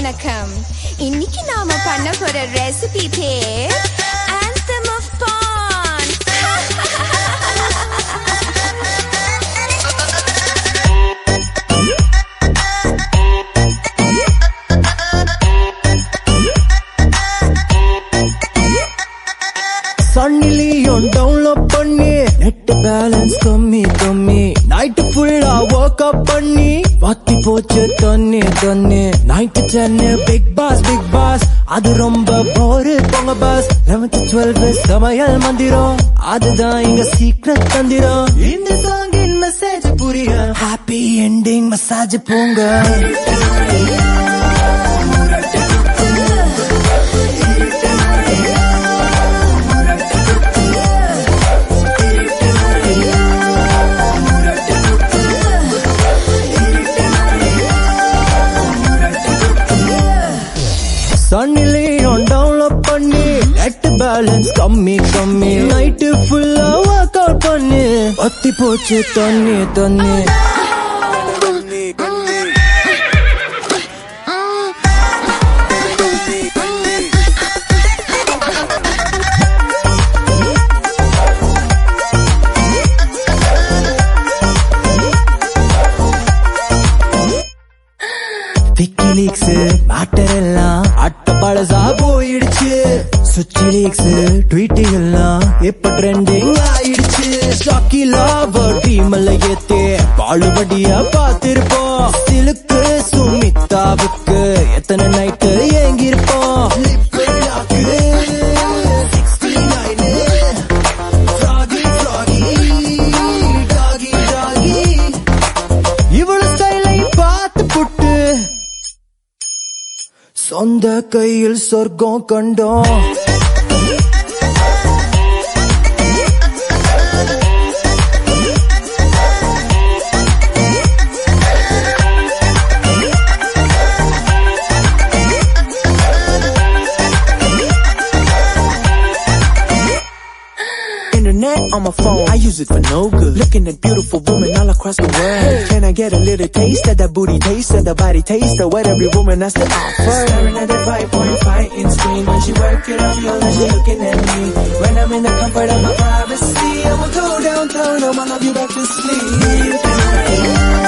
வணக்கம். இன்னைக்கு நாம பண்ண போற ரெசிபி பேர் Anthem of Pawns. Sunnyலியும் டவுன்லோட் பண்ணி நெட் பேலன்ஸ் கம்மி நைட் ஃபுல்லா ஒர்க் அப் பண்ணி வாத்தி போச்சு தண்ணி நைட் 10 பிக் பாஸ் அது ரொம்ப போரு போங்க பாஸ் 11th 12 சமையல் மந்திரம் அதுதான் இங்க சீக்ரெட் தந்திரம் இந்த சாங்கின் மெசேஜ் புரிய ஹாப்பி எண்டிங் மசாஜ் போங்க Sunnyலியும் டவுன்லோட் பண்ணி நெட் பேலன்ஸ் கம்மி நைட்டு ஃபுல்லா ஒர்க் அவுட் பண்ணி பத்தி போச்சு தண்ணி விக்கிலீக்ஸ் மேட்டர் எல்லாம் அட்ட பழசா போயிடுச்சு சுவிட்ச் ட்வீட் எல்லாம் இப்ப ட்ரெண்டிங் ஆயிடுச்சு ஸ்டாக்கி லாவர் டீம்ல ஏத்தே பாலுபடியா பார்த்திருப்போம் சிலுக்கு சுமிதாவுக்கு எத்தனை நைட்டு ஏங்கிருப்போம் சொந்த கையில் சொர்க்கம் கண்டோம் On my phone, I use it for no good. Looking at beautiful women all across the world. Can I get a little taste of that booty taste of the body taste of what every woman has to offer? Staring at that 5.5 inch screen. When she work it, I feel like she looking at me. When I'm in the comfort of my privacy, I'ma go downtown, I'ma love you back to sleep.